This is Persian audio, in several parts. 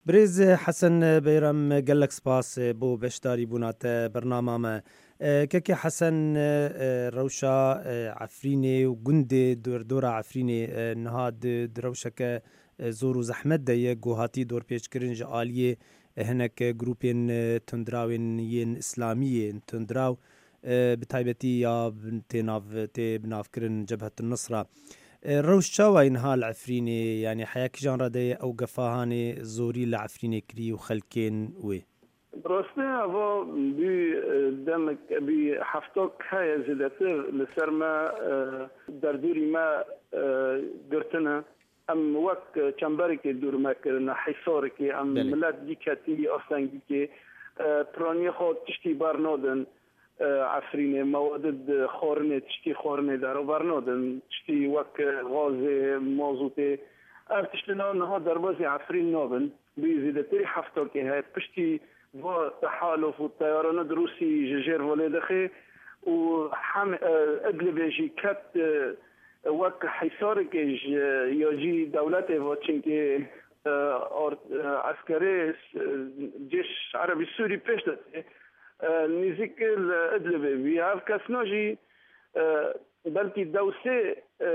بريز حسن بيرم قالك سباس بو بشتاري بونات برنامج ما كيكي حسن روشا عفريني وقندي دورا عفريني نهاد دروشك زور وزحمت دايه قوهاتي دور پیش کرن جعالیه هناك جروبين تندراوين ين إسلاميين تندراو بتايبتي يا بناف كرن جبهة النصرة روش شاوى إنها العفريني يعني حياك جان ردي أو قفاهاني زوري العفريني كري وخلكين وي براسته أبا بي دمك بي حفتوك هاي زيادتر لسرما دردوري ما قرتنا ام وقت چنبری که دور مکرنا حصاری که ام ملت دیکتی آسنگی که پرانی خود تشتی برنادن عفرین مواد خورنه تشتی خورنه دارو برنادن تشتی وقت غاز موضوعه ارتشتنا نها دربازی عفرین نابن بیزیده تری حفتا که های پشتی و تحالف و طیاران دروسی ججر ولدخه و هم ادلبیجی کت وقت حصارك يجي دولته وچنكي عسكري جيش عربي سوري بيشت نزيك الادلبي بيعرف كاسناجي بلكي دوسي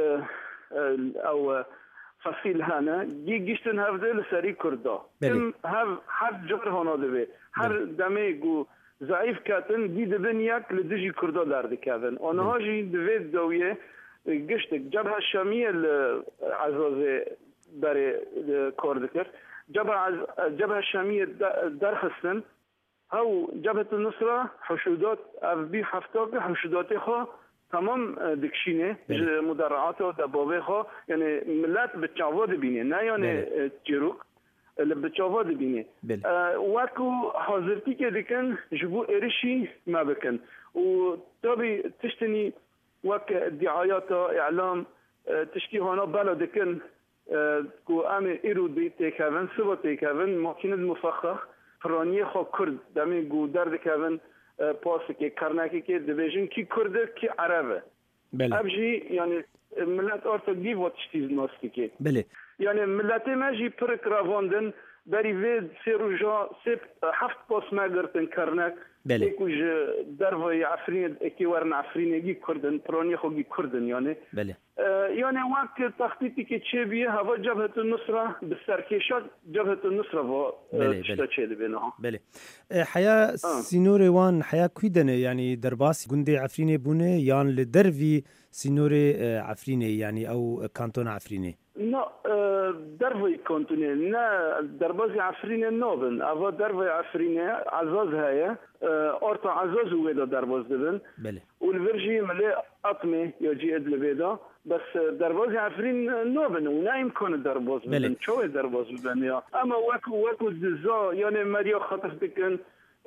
او فصيل هانا جيشتن هفدل سري كردا هاف حد جبر هانا دبي هر دميقو ضعيف كاتن دي دبن يك لدجي كردا دارد كاتن اونها جي دويت دوية گشتک جبهه الشامية عزازي بري كوردكر جبهه الشامية درخستن هاو جبهة النصرة حشودات أفبي حفتاك حشوداتي خو تمام دكشينه مدرعات و دبابه خو يعني ملات بتشعواد بينه نه يعني جروك اللي بتشعواد بينه واكو حاضرتي که دكن جبو إرشي ما بكن و طبي تشتني وك دعايات إعلام تشكي هنا بلدكن كو أمي إيرو دي تكافن سبا تكافن ماكينة مفخخ فرانية خو كرد دمي جو درد كافن باسكي كرناكي كي دبيجن كي كرد كي عربة أبجي يعني ملات أرتقلي واتشتيز ناستيكي يعني ملاتي ماجي برك رافاندن بري فيد سيروجا سيب حفت باس ماغرتن كرناك ايكوج درفي عفرين اكي ورن عفرين جي كردن بروني خو جي كردن يعني يعني وقت تخطيطي كي تشبيه هوا جبهة النصرة بالسركيشات جبهة النصرة و تشتشيد بينها حياة سينوري وان حياة كويدنه يعني درباس جندي عفريني بونه يان لدرفي سينوري عفريني يعني او كانتون عفريني لا درفي كونتوني نا دربازي عفريني نوبن أفا درفي عفريني عزاز هاي أرتا عزاز ويدا درباز دبن والفرجي ملي أطمي يجي إدل بيدا بس دربازي عفرين نوبن ونا يمكن درباز بدن شو درباز بدن يا أما واكو ززا يعني مريا خطف بكن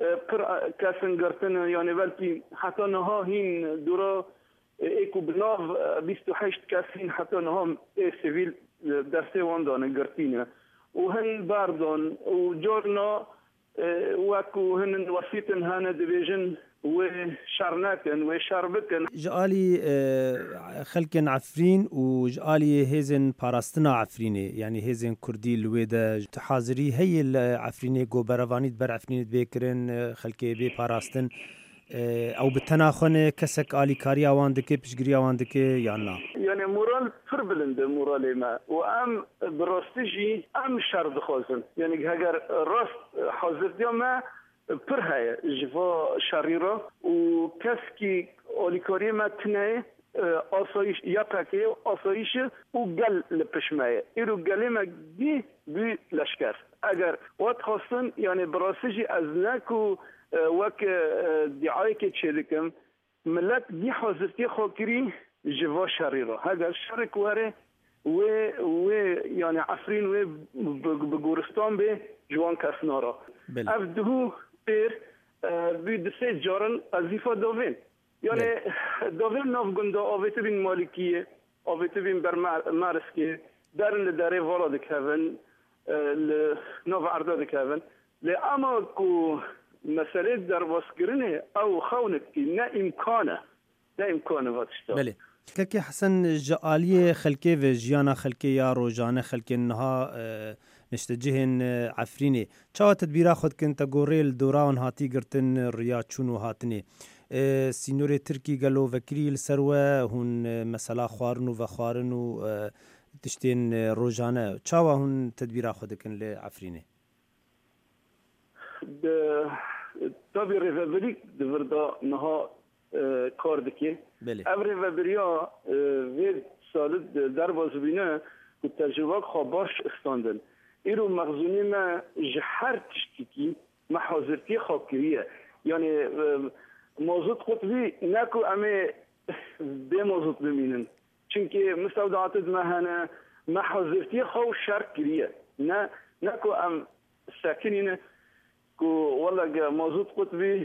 كاسن قرتن يعني بلكي حتى نها هين دورا ايكو بناف 28 كاسين حتى نهم سيفيل درسي واندان قرتينه وهن باردون وجورنا واكو هن وسيطن هانا ديفيجن وشارناكن وشاربكن جالي خلكن عفرين وجالي هيزن باراستنا عفريني يعني هيزن كردي الويدا تحاضري هي العفريني جو برافانيت بر عفريني بيكرن خلكي بي باراستن او بالتناخن كسك آلي كاري آواندكي بشجري آواندكي يعني يعني مورال فربلند مورالي ما وام براستجي ام شرد خوزن يعني هاجر راست حاضر ديما برهاي جفا شريرة وكسكي آلي كاري ما تناي آسایش یا پاکی آسایش او گل لپشمایه ایرو گلی ما دی بی لشکر اگر وقت خواستن یعنی براسجی از نکو وک دعای که چیدکم ملت دی حاضرتی خاکری جوا شریره هگر شرک واره و یعنی عفرین و بگورستان به جوان کسنارا اف دهو پیر بی دسته جارن ازیفا دوین يعني دوين ناف گندا آویت بین مالکیه آویت بین بر مرسکه درن لداره والا دکهون ناف عرضه دکهون اما کو مسئله در واسگرنه او خونت که نه امکانه واتشتا بله كاكي حسن جالية خلكي في جيانا خلكي يا روجانا خلكي انها نشتجهن عفرینه چاو تدبیرا خود کن تا گوریل دوران هاتی گرتن ریا چونو هاتنه سینور ترکی گلو وکریل سروه هون مثلا خوارنو و خوارنو تشتین روزانه چاو هون تدبیرا خود کن لعفرینه طبی ریفابریک دوردا نها کار دکی او ریفابریا وید سالت در بازبینه و تجربه خواباش استاندن ایرو مغزونی ما جهر تشتیکی محاضرتی خوابکریه یعنی موضوع خطبی نکو امه به موضوع بمینن چونکه مستودعات دمهنه محاضرتی خواب شرک کریه نکو ام ساکنینه کو والله موضوع قطبي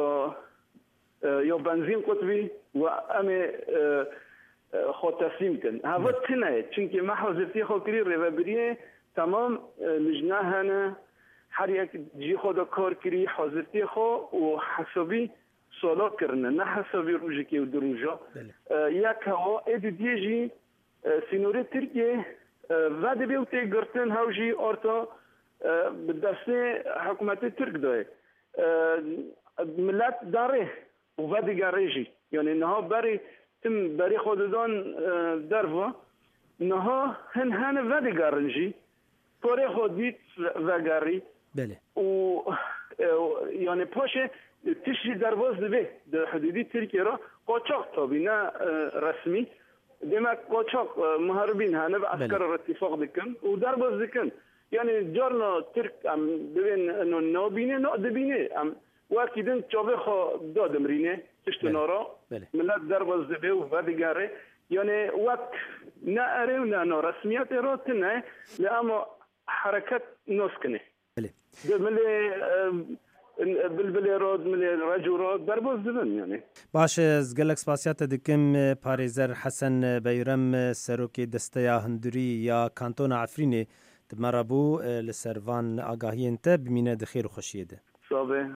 یا بنزین قطبي و امه خو تسلیم کن هوا تنه چونکه محاضرتی خو کری ریوابریه تمام لجنه هر یک جی خود کار کری حاضرتی خو و حسابی سوالا کرنه نه حسابی روزی که و دروجا یک ها ایدی دیجی سینوری ترکیه و دبیوتی گرتن هاوجی آرتا بدسته حکومت ترک داره ملت داره و دیگریجی یعنی نها بری خوددان دروا نها هن و دیگرنجی پاره خودیت و گری و یعنی پاشه تشری درواز دبه در حدودی ترکیه را قاچاق تابی نه رسمی demek قاچاق محاربین هنه و عسكر اتفاق دکن و درواز دکن یعنی جارنا ترک ام ببین انو نابینه نا دبینه ام وقتی دن چاوه خوا دادم رینه تشت نارا ملت درواز دبه و دیگره یعنی وقت نه اره و نه رسمیت را تنه اما حرکت ناس کنه بلبل راد ملی رجو راد درباز دبن یعنی باشه از گلک سپاسیات دکم پاریزر حسن بیرم سروکی دسته هندوری یا کانتون عفرینه مرابو لسروان آگاهی انت بمینه دخیر و خوشیده صابه